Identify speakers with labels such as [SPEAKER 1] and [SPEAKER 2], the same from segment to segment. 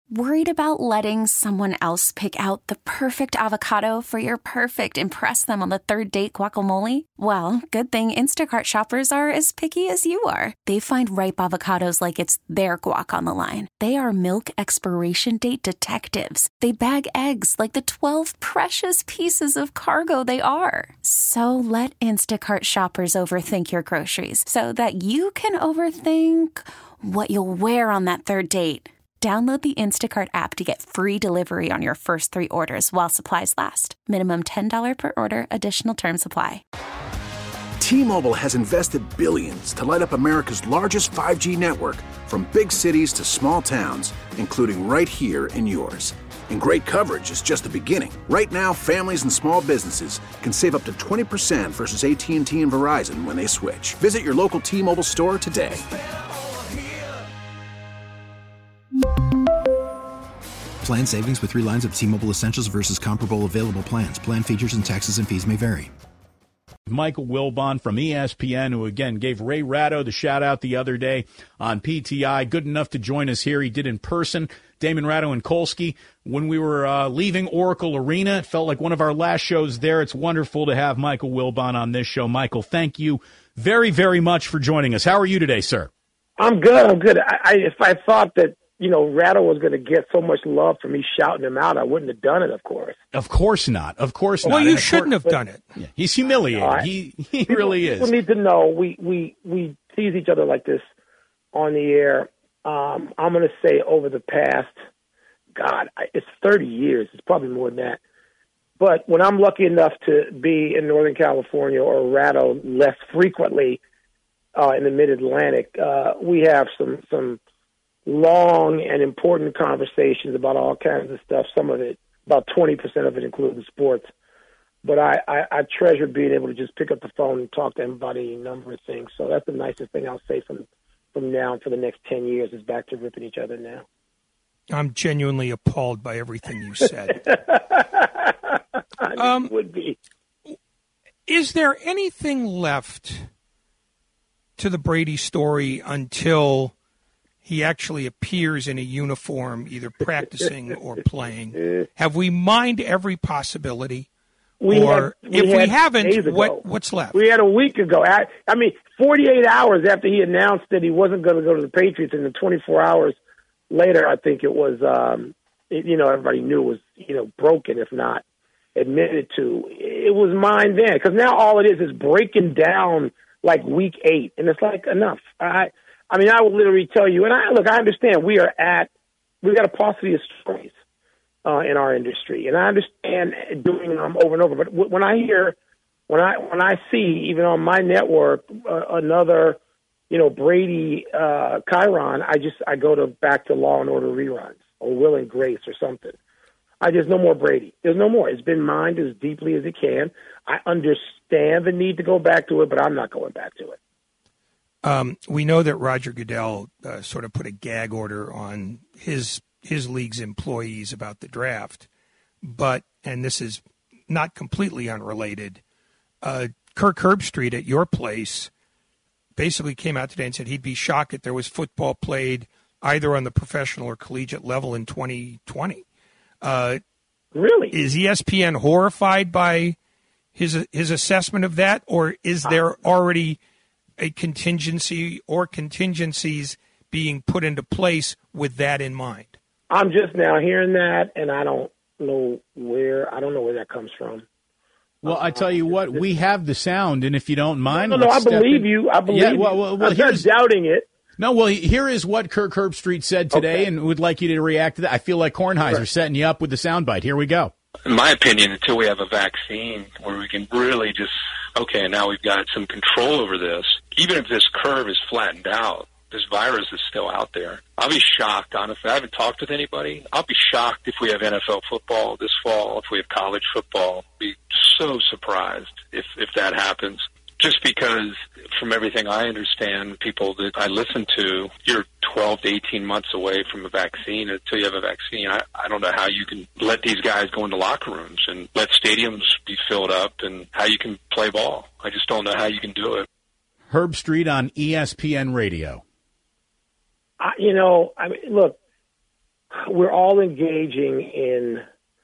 [SPEAKER 1] Worried about letting someone else pick out the perfect avocado for your perfect impress them on the third date guacamole? Well, good thing Instacart shoppers are as picky as you are. They find ripe avocados like it's their guac on the line. They are milk expiration date detectives. They bag eggs like the 12 precious pieces of cargo they are. So let Instacart shoppers overthink your groceries so that you can overthink what you'll wear on that third date. Download the Instacart app to get free delivery on your first 3 orders while supplies last. Minimum $10 per order. Additional terms apply.
[SPEAKER 2] T-Mobile has invested billions to light up America's largest 5G network, from big cities to small towns, including right here in yours. And great coverage is just the beginning. Right now, families and small businesses can save up to 20% versus AT&T and Verizon when they switch. Visit your local T-Mobile store today.
[SPEAKER 3] Plan savings with 3 lines of T-Mobile Essentials versus comparable available plans. Plan features and taxes and fees may vary.
[SPEAKER 4] Michael Wilbon from ESPN, who again gave Ray Ratto the shout-out the other day on PTI. Good enough to join us here. He did in person. Damon Ratto and Kolsky. When we were leaving Oracle Arena, it felt like one of our last shows there. It's wonderful to have Michael Wilbon on this show. Michael, thank you very, very much for joining us. How are you today, sir?
[SPEAKER 5] I'm good. If I thought that, Rattle was going to get so much love for me shouting him out, I wouldn't have done it, of course.
[SPEAKER 4] Of course not.
[SPEAKER 6] Well, you shouldn't have done it.
[SPEAKER 4] Yeah, he's humiliated. He really is.
[SPEAKER 5] People need to know we tease each other like this on the air. I'm going to say over the past, it's 30 years. It's probably more than that. But when I'm lucky enough to be in Northern California or Rattle less frequently in the Mid-Atlantic, we have some long and important conversations about all kinds of stuff. Some of it, about 20% of it, including sports. But I treasure being able to just pick up the phone and talk to everybody, a number of things. So that's the nicest thing I'll say from now and for the next 10 years is back to ripping each other now.
[SPEAKER 6] I'm genuinely appalled by everything you said.
[SPEAKER 5] Would be.
[SPEAKER 6] Is there anything left to the Brady story until he actually appears in a uniform, either practicing or playing? Have we mined every possibility? If we haven't, what's left?
[SPEAKER 5] We had a week ago. 48 hours after he announced that he wasn't going to go to the Patriots, and then 24 hours later, I think it was, everybody knew it was, broken, if not admitted to. It was mined then, because now all it is breaking down like week 8, and it's like, enough. I will literally tell you, and I understand we've got a paucity of stories in our industry, and I understand doing them over and over. But when I see, even on my network, another, Brady Chiron, I go back to Law and Order reruns or Will and Grace or something. There's no more Brady. There's no more. It's been mined as deeply as it can. I understand the need to go back to it, but I'm not going back to it.
[SPEAKER 6] We know that Roger Goodell sort of put a gag order on his league's employees about the draft, and this is not completely unrelated, Kirk Herbstreit at your place basically came out today and said he'd be shocked if there was football played either on the professional or collegiate level in 2020.
[SPEAKER 5] Really?
[SPEAKER 6] Is ESPN horrified by his assessment of that, or is there already a contingency or contingencies being put into place with that in mind?
[SPEAKER 5] I'm just now hearing that, and I don't know where that comes from.
[SPEAKER 4] Well, I tell you what, we have the sound, and if you don't mind,
[SPEAKER 5] no, I believe you. I believe you. I'm not doubting it.
[SPEAKER 4] No, well, here is what Kirk Herbstreit said today, and would like you to react to that. I feel like Kornheiser setting you up with the soundbite. Here we go.
[SPEAKER 7] In my opinion, until we have a vaccine where we can really just, now we've got some control over this, even if this curve is flattened out, this virus is still out there. I'll be shocked, honestly. I haven't talked with anybody. I'll be shocked if we have NFL football this fall, if we have college football. I'll be so surprised if that happens. Just because, from everything I understand, people that I listen to, you're 12 to 18 months away from a vaccine. Until you have a vaccine, I don't know how you can let these guys go into locker rooms and let stadiums be filled up and how you can play ball. I just don't know how you can do it.
[SPEAKER 4] Herbstreit on ESPN Radio.
[SPEAKER 5] Look, we're all engaging in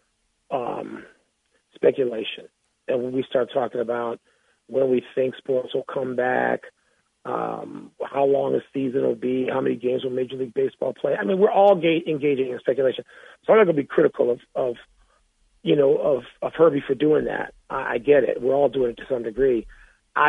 [SPEAKER 5] speculation. And when we start talking about when we think sports will come back, how long a season will be, how many games will Major League Baseball play. I mean, we're all engaging in speculation. So I'm not going to be critical of Herbie for doing that. I get it. We're all doing it to some degree. I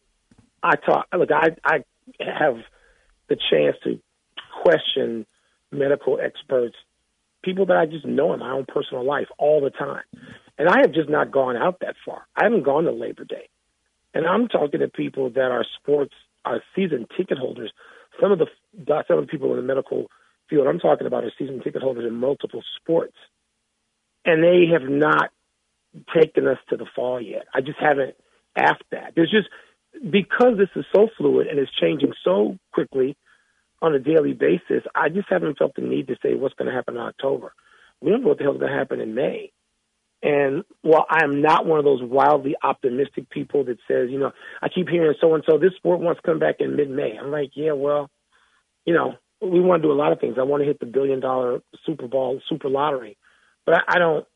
[SPEAKER 5] have the chance to question medical experts, people that I just know in my own personal life all the time. And I have just not gone out that far. I haven't gone to Labor Day. And I'm talking to people that are season ticket holders. Some of the people in the medical field I'm talking about are season ticket holders in multiple sports. And they have not taken us to the fall yet. I just haven't asked that. There's just, because this is so fluid and it's changing so quickly on a daily basis, I just haven't felt the need to say what's going to happen in October. We don't know what the hell is going to happen in May. And while I'm not one of those wildly optimistic people that says, I keep hearing so-and-so, this sport wants to come back in mid-May. I'm like, yeah, well, we want to do a lot of things. I want to hit the $1 billion super lottery. But I don't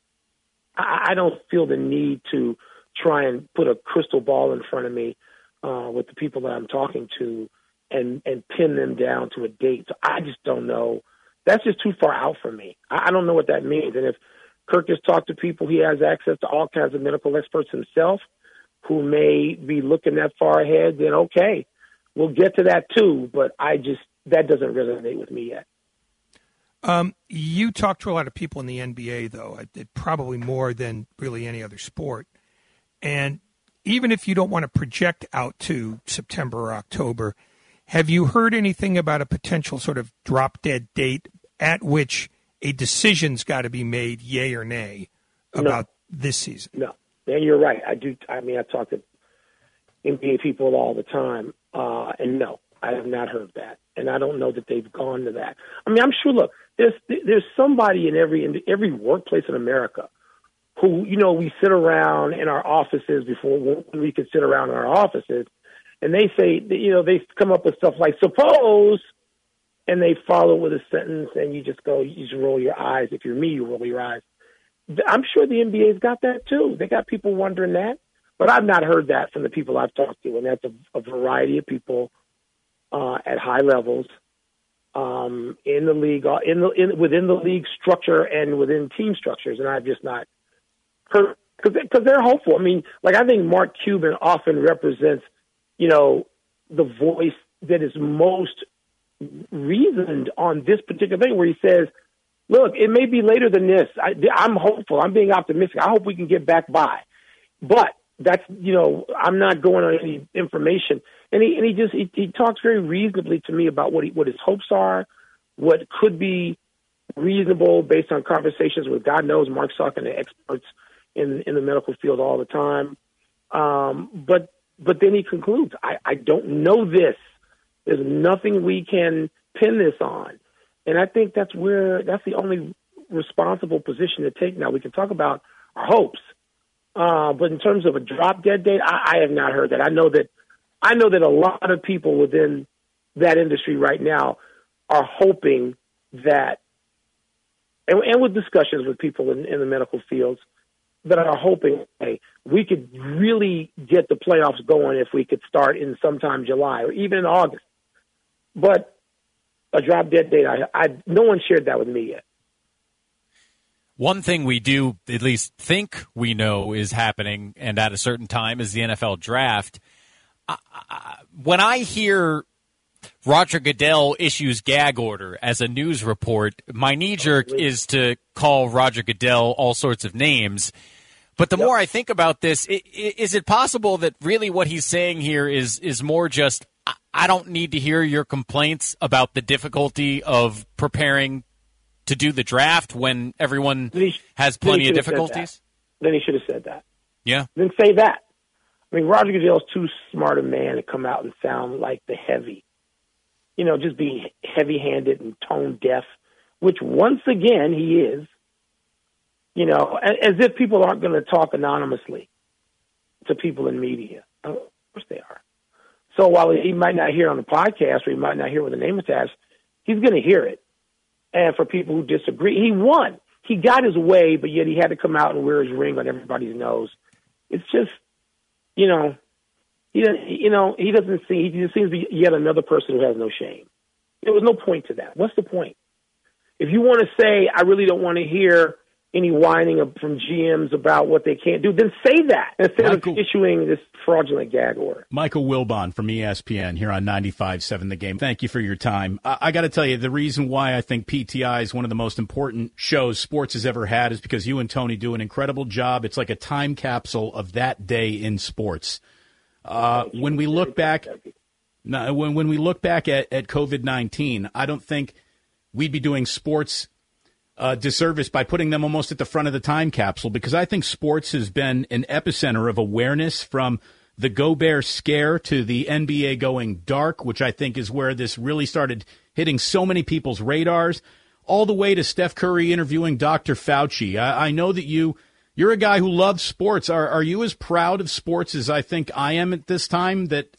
[SPEAKER 5] feel the need to try and put a crystal ball in front of me with the people that I'm talking to and pin them down to a date. So I just don't know. That's just too far out for me. I don't know what that means. And if Kirk has talked to people, he has access to all kinds of medical experts himself who may be looking that far ahead, then okay, we'll get to that too. But that doesn't resonate with me yet.
[SPEAKER 6] You talk to a lot of people in the NBA, though, probably more than really any other sport. And even if you don't want to project out to September or October, have you heard anything about a potential sort of drop-dead date at which a decision's got to be made, yay or nay, about this season?
[SPEAKER 5] No. And you're right. I do. I mean, I talk to NBA people all the time, and no, I have not heard that. And I don't know that they've gone to that. I mean, I'm sure, look, there's somebody in every workplace in America who, we sit around in our offices before we could sit around in our offices, and they say, they come up with stuff like, suppose, and they follow with a sentence, and you just roll your eyes. If you're me, you roll your eyes. I'm sure the NBA's got that too. They got people wondering that, but I've not heard that from the people I've talked to, and that's a variety of people at high levels in the league, within the league structure and within team structures, and I've just not heard, because they're hopeful. I mean, I think Mark Cuban often represents, the voice that is most reasoned on this particular thing, where he says, look, it may be later than this. I'm hopeful. I'm being optimistic. I hope we can get back by. But that's, I'm not going on any information. And he talks very reasonably to me about what his hopes are, what could be reasonable based on conversations with, God knows, Mark Suck and the experts in the medical field all the time. But then he concludes, I don't know this. There's nothing we can pin this on. And I think that's the only responsible position to take now. We can talk about our hopes. But in terms of a drop-dead date, I have not heard that. I know that a lot of people within that industry right now are hoping that, and with discussions with people in the medical fields, that are hoping, hey, we could really get the playoffs going if we could start in sometime July or even in August. But a drop-dead date, no one shared that with me yet.
[SPEAKER 8] One thing we do at least think we know is happening, and at a certain time, is the NFL draft. When I hear Roger Goodell issues gag order as a news report, my knee-jerk is to call Roger Goodell all sorts of names. But the more I think about this, is it possible that really what he's saying here is more just, I don't need to hear your complaints about the difficulty of preparing to do the draft when everyone has plenty of difficulties?
[SPEAKER 5] Then he should have said that.
[SPEAKER 8] Yeah.
[SPEAKER 5] Then say that. I mean, Roger Goodell's too smart a man to come out and sound like the heavy. Just be heavy-handed and tone-deaf, which once again he is. As if people aren't going to talk anonymously to people in media. Of course they are. So while he might not hear it on the podcast or he might not hear with the name attached, he's going to hear it. And for people who disagree, he won. He got his way, but yet he had to come out and wear his ring on everybody's nose. It's just, he doesn't see. He just seems to be yet another person who has no shame. There was no point to that. What's the point? If you want to say, I really don't want to hear any whining from GMs about what they can't do, then say that instead of issuing this fraudulent gag order.
[SPEAKER 4] Michael Wilbon from ESPN here on 95.7 The Game. Thank you for your time. I got to tell you, the reason why I think PTI is one of the most important shows sports has ever had is because you and Tony do an incredible job. It's like a time capsule of that day in sports. When we look back at COVID-19, I don't think we'd be doing sports disservice by putting them almost at the front of the time capsule, because I think sports has been an epicenter of awareness from the Gobert scare to the NBA going dark, which I think is where this really started hitting so many people's radars, all the way to Steph Curry interviewing Dr. Fauci. I know that you're a guy who loves sports. Are you as proud of sports as I think I am at this time, that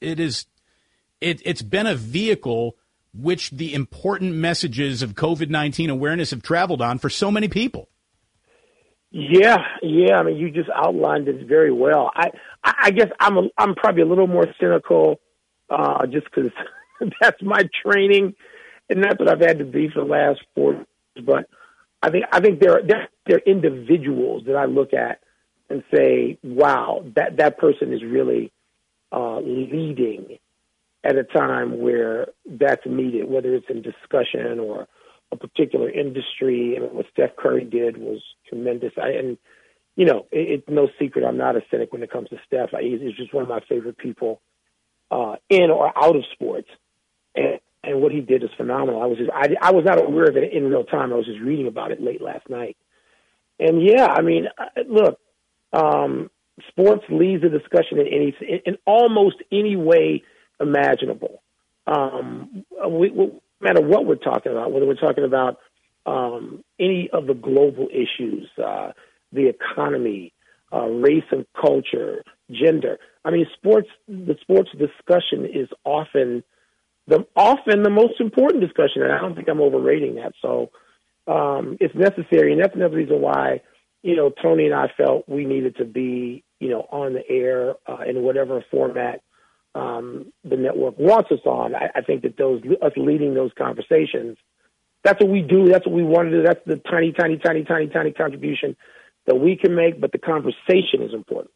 [SPEAKER 4] it's been a vehicle which the important messages of COVID-19 awareness have traveled on for so many people?
[SPEAKER 5] Yeah. I mean, you just outlined it very well. I guess I'm probably a little more cynical, just because that's my training, and that's what I've had to be for the last 4 years. But I think there are individuals that I look at and say, wow, that person is really leading at a time where that's needed, whether it's in discussion or a particular industry. And what Steph Curry did was tremendous. It's no secret I'm not a cynic when it comes to Steph. He's just one of my favorite people in or out of sports. And what he did is phenomenal. I was not aware of it in real time. I was just reading about it late last night. And yeah, I mean, look, sports leads the discussion in almost any way imaginable. No matter what we're talking about, whether we're talking about any of the global issues, the economy, race and culture, gender. I mean, the sports discussion is often the most important discussion, and I don't think I'm overrating that. So it's necessary, and that's another reason why, Tony and I felt we needed to be, on the air in whatever format the network wants us on. I think that us leading those conversations, that's what we do. That's what we want to do. That's the tiny contribution that we can make, but the conversation is important.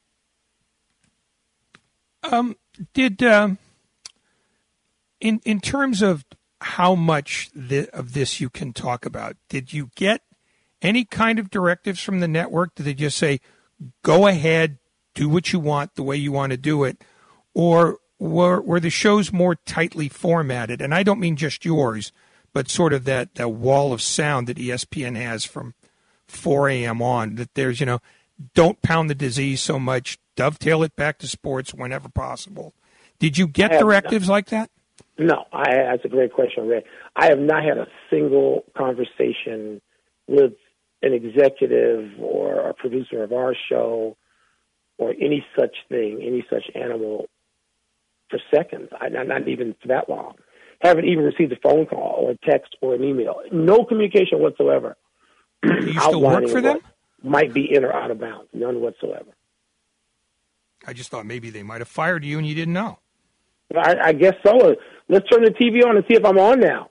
[SPEAKER 6] In terms of how much of this you can talk about, did you get any kind of directives from the network? Did they just say, go ahead, do what you want, the way you want to do it? Or were the shows more tightly formatted? And I don't mean just yours, but sort of that wall of sound that ESPN has from 4 a.m. on, that there's, don't pound the disease so much, dovetail it back to sports whenever possible. Did you get directives like that?
[SPEAKER 5] No, that's a great question, Ray. I have not had a single conversation with an executive or a producer of our show or any such thing, any such animal for seconds. Not even for that long. Haven't even received a phone call or a text or an email. No communication whatsoever.
[SPEAKER 6] Do you still work for them?
[SPEAKER 5] Might be in or out of bounds. None whatsoever.
[SPEAKER 6] I just thought maybe they might have fired you and you didn't know.
[SPEAKER 5] I guess so. Let's turn the TV on and see if I'm on now.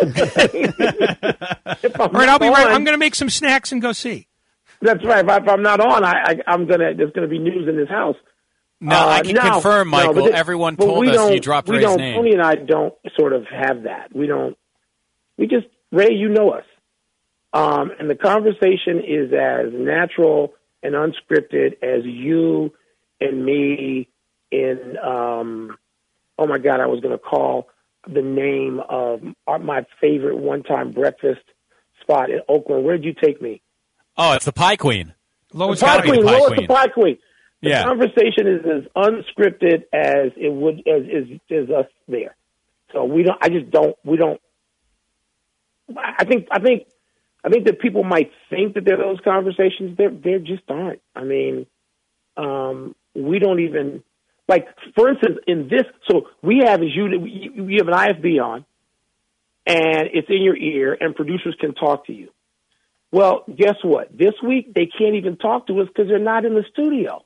[SPEAKER 6] All right, I'll be right. I'm going to make some snacks and go see.
[SPEAKER 5] That's right. If I'm not on, there's going to be news in this house.
[SPEAKER 8] No, I can confirm, Michael. Everyone told us you dropped Ray's name.
[SPEAKER 5] Tony and I don't sort of have that. We just, Ray, you know us. And the conversation is as natural and unscripted as you and me in, oh my God, I was going to call the name of my favorite one-time breakfast spot in Oakland. Where did you take me?
[SPEAKER 8] Oh, it's the Pie Queen.
[SPEAKER 5] Lois the Pie Queen. The conversation is as unscripted as it would as us there. So we don't. I think that people might think that there are those conversations. There just aren't. I mean, we don't even, like, for instance, in this. So we have, as you have an IFB on, and it's in your ear, and producers can talk to you. Well, guess what? This week, they can't even talk to us because they're not in the studio.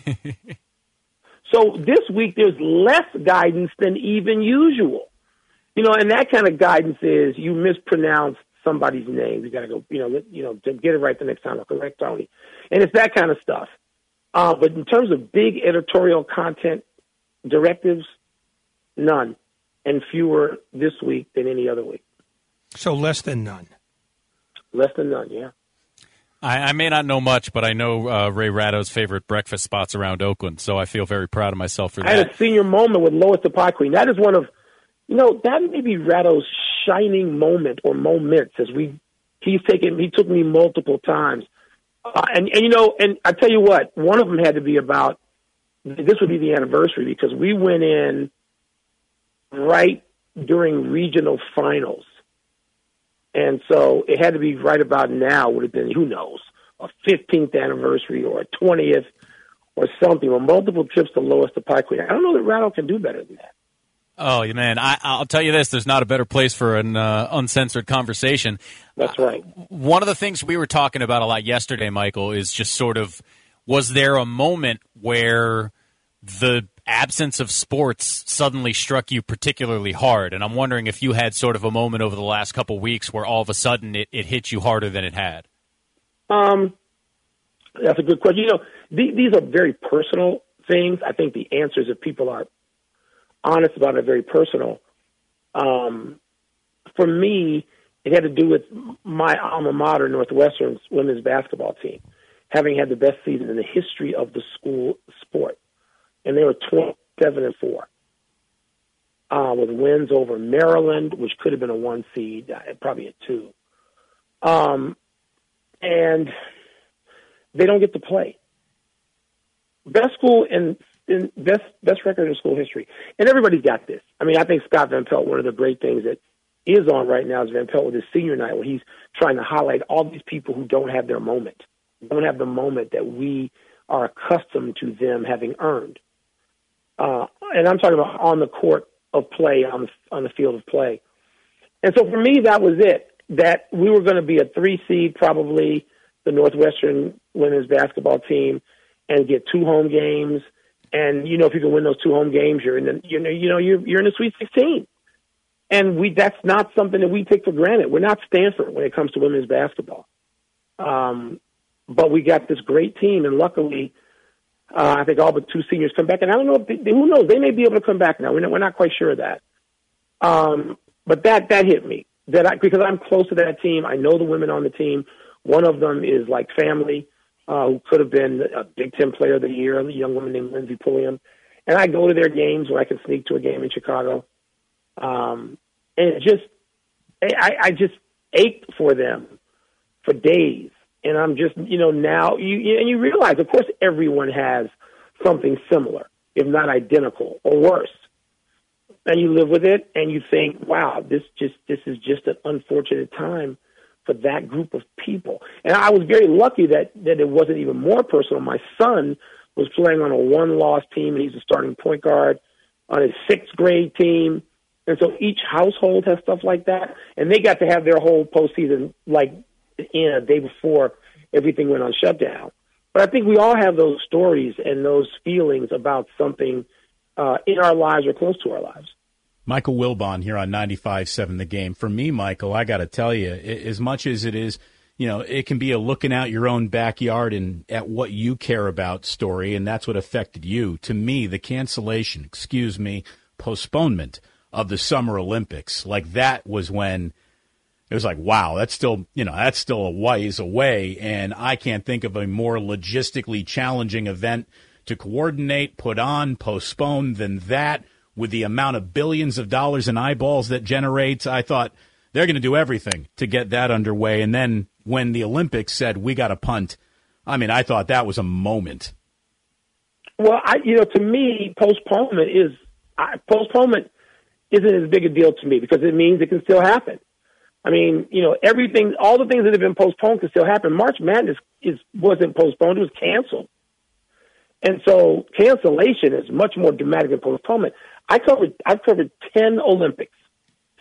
[SPEAKER 5] So this week, there's less guidance than even usual. And that kind of guidance is you mispronounced somebody's name. You got to go, to get it right the next time. I'll correct Tony. And it's that kind of stuff. But in terms of big editorial content directives, none. And fewer this week than any other week.
[SPEAKER 6] So less than none.
[SPEAKER 5] Less than none, yeah.
[SPEAKER 8] I may not know much, but I know Ray Ratto's favorite breakfast spots around Oakland, so I feel very proud of myself for that.
[SPEAKER 5] I had a senior moment with Lois the Pie Queen. That is one of, that may be Ratto's shining moment or moments as he took me multiple times. And I tell you what, one of them had to be about, this would be the anniversary because we went in right during regional finals. And so it had to be right about now, would have been, who knows, a 15th anniversary or a 20th or something, or multiple trips to Lois the Pie Queen. I don't know that Ratto can do better than that.
[SPEAKER 8] Oh, man, I'll tell you this, there's not a better place for an uncensored conversation.
[SPEAKER 5] That's right.
[SPEAKER 8] One of the things we were talking about a lot yesterday, Michael, is just sort of, was there a moment where the absence of sports suddenly struck you particularly hard? And I'm wondering if you had sort of a moment over the last couple of weeks where all of a sudden it hit you harder than it had.
[SPEAKER 5] That's a good question. These are very personal things. I think the answers, if people are honest about it, are very personal. For me, it had to do with my alma mater, Northwestern's women's basketball team, having had the best season in the history of the school sport. And they were 27-4, with wins over Maryland, which could have been a 1 seed, probably a 2. And they don't get to play. Best school in best record in school history. And everybody's got this. I mean, I think Scott Van Pelt, one of the great things that is on right now is Van Pelt with his senior night, where he's trying to highlight all these people who don't have their moment, don't have the moment that we are accustomed to them having earned. And I'm talking about on the court of play, on the field of play. And so for me, that was it, that we were going to be a 3 seed, probably the Northwestern women's basketball team, and get 2 home games. And, if you can win those 2 home games, you're in the, you're in the Sweet 16. And that's not something that we take for granted. We're not Stanford when it comes to women's basketball. But we got this great team, and luckily, I think all but 2 seniors come back. And I don't know who knows? They may be able to come back now. We're not quite sure of that. But that hit me because I'm close to that team. I know the women on the team. One of them is like family, who could have been a Big Ten Player of the Year, a young woman named Lindsey Pulliam. And I go to their games when I can sneak to a game in Chicago. And I just ached for them for days. And I'm just, now you realize, of course, everyone has something similar, if not identical or worse. And you live with it and you think, wow, this is just an unfortunate time for that group of people. And I was very lucky that it wasn't even more personal. My son was playing on a 1-loss team, and he's a starting point guard on his 6th grade team. And so each household has stuff like that. And they got to have their whole postseason like in a day before everything went on shutdown. But I think we all have those stories and those feelings about something in our lives or close to our lives.
[SPEAKER 4] Michael Wilbon here on 95.7 The Game. For me, Michael, I got to tell you, as much as it is, it can be a looking out your own backyard and at what you care about story, and that's what affected you. To me, the cancellation, postponement of the Summer Olympics, like that was when it was like, wow, that's still a ways away, and I can't think of a more logistically challenging event to coordinate, put on, postpone than that. With the amount of billions of dollars in eyeballs that generates, I thought they're going to do everything to get that underway. And then when the Olympics said we got to punt, I thought that was a moment.
[SPEAKER 5] Well, to me, postponement isn't as big a deal to me because it means it can still happen. Everything, all the things that have been postponed can still happen. March Madness wasn't postponed; it was canceled. And so cancellation is much more dramatic than postponement. I've covered 10 Olympics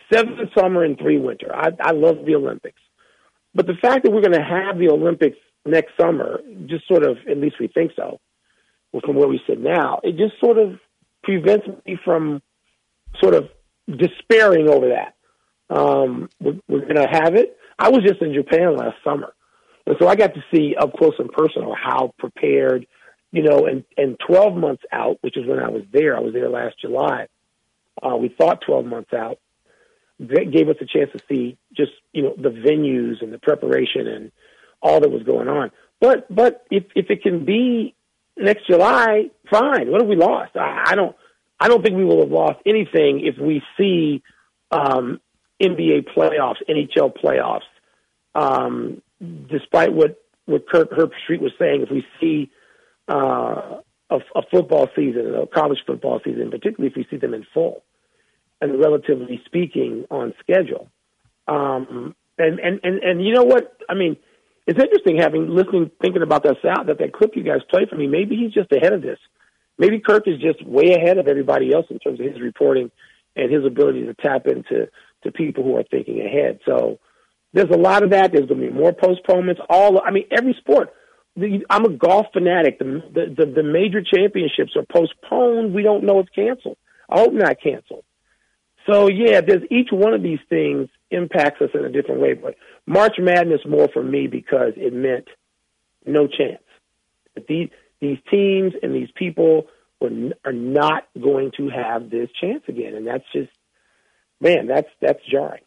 [SPEAKER 5] 7 summer and 3 winter. I love the Olympics. But the fact that we're going to have the Olympics next summer, just sort of, at least we think so, from where we sit now, it just sort of prevents me from sort of despairing over that. We're going to have it. I was just in Japan last summer, and so I got to see up close and personal how prepared, and 12 months out, which is when I was there last July. We thought 12 months out. That gave us a chance to see just, the venues and the preparation and all that was going on. But if it can be next July, fine. What have we lost? I don't think we will have lost anything if we see NBA playoffs, NHL playoffs. Despite what Kirk Herbstreit was saying, if we see a football season, a college football season, particularly if we see them in full and relatively speaking on schedule. And you know what? I mean, it's interesting thinking about that clip you guys played for me. Maybe he's just ahead of this. Maybe Kirk is just way ahead of everybody else in terms of his reporting and his ability to tap into people who are thinking ahead. So there's a lot of that. There's going to be more postponements. Every sport. I'm a golf fanatic. The major championships are postponed. We don't know it's canceled. I hope not canceled. So, yeah, there's each one of these things impacts us in a different way. But March Madness more for me because it meant no chance. These teams and these people are not going to have this chance again. And that's just, man, that's jarring.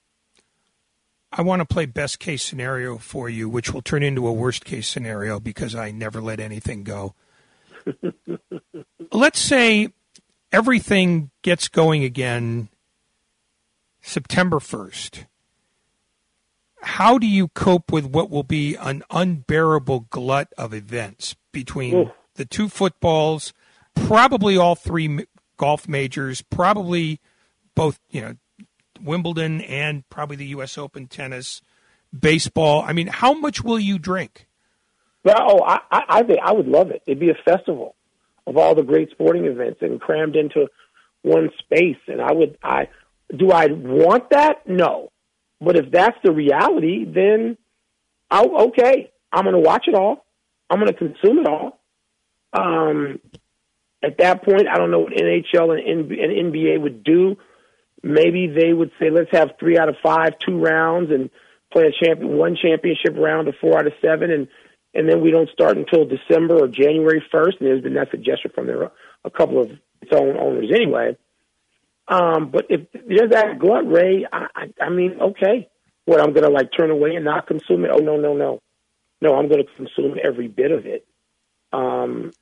[SPEAKER 6] I want to play best case scenario for you, which will turn into a worst case scenario because I never let anything go. Let's say everything gets going again September 1st. How do you cope with what will be an unbearable glut of events between the 2 footballs, probably all 3 golf majors, probably both, Wimbledon and probably the U.S. Open tennis, baseball? I mean, how much will you drink?
[SPEAKER 5] Well, I think I would love it. It'd be a festival of all the great sporting events and crammed into one space. And do I want that? No. But if that's the reality, then okay, I'm going to watch it all. I'm going to consume it all. At that point, I don't know what NHL and NBA would do. Maybe they would say, let's have 3 out of 5, 2 rounds, and play one championship round of 4 out of 7, and then we don't start until December or January 1st. And there's been that suggestion from a couple of its own owners anyway. But if there's that glut, Ray, I mean, okay. What, I'm going to turn away and not consume it? Oh, no. No, I'm going to consume every bit of it. And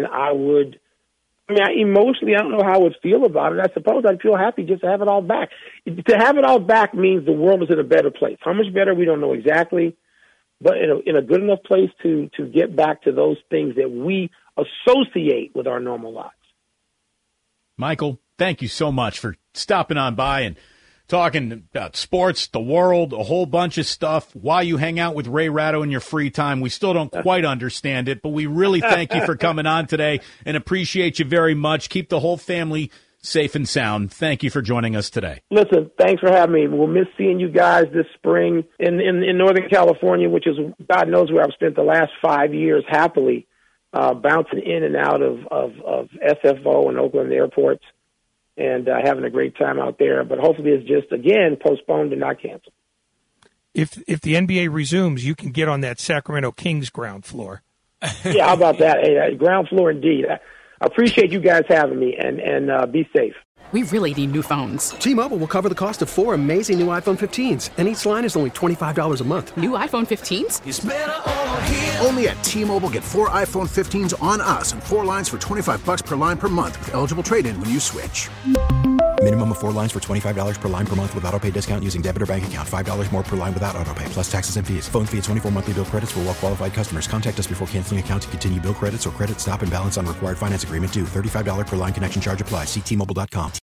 [SPEAKER 5] emotionally, I don't know how I would feel about it. I suppose I'd feel happy just to have it all back. To have it all back means the world is in a better place. How much better, we don't know exactly, but in a good enough place to get back to those things that we associate with our normal lives.
[SPEAKER 4] Michael, thank you so much for stopping on by and talking about sports, the world, a whole bunch of stuff, why you hang out with Ray Ratto in your free time. We still don't quite understand it, but we really thank you for coming on today and appreciate you very much. Keep the whole family safe and sound. Thank you for joining us today.
[SPEAKER 5] Listen, thanks for having me. We'll miss seeing you guys this spring in Northern California, which is God knows where I've spent the last 5 years happily, bouncing in and out of SFO and Oakland airports. And having a great time out there. But hopefully it's just, again, postponed and not canceled.
[SPEAKER 6] If the NBA resumes, you can get on that Sacramento Kings ground floor.
[SPEAKER 5] Yeah, how about that? Hey, ground floor indeed. I appreciate you guys having me, and be safe.
[SPEAKER 9] We really need new phones.
[SPEAKER 10] T-Mobile will cover the cost of 4 amazing new iPhone 15s, and each line is only $25 a month.
[SPEAKER 9] New iPhone 15s?
[SPEAKER 2] It's better over here. Only at T-Mobile, get 4 iPhone 15s on us and 4 lines for $25 per line per month with eligible trade-in when you switch.
[SPEAKER 3] Minimum of 4 lines for $25 per line per month with autopay discount using debit or bank account. $5 more per line without autopay, plus taxes and fees. Phone fee at 24 monthly bill credits for well-qualified customers. Contact us before canceling account to continue bill credits or credit stop and balance on required finance agreement due. $35 per line connection charge applies. See T-Mobile.com.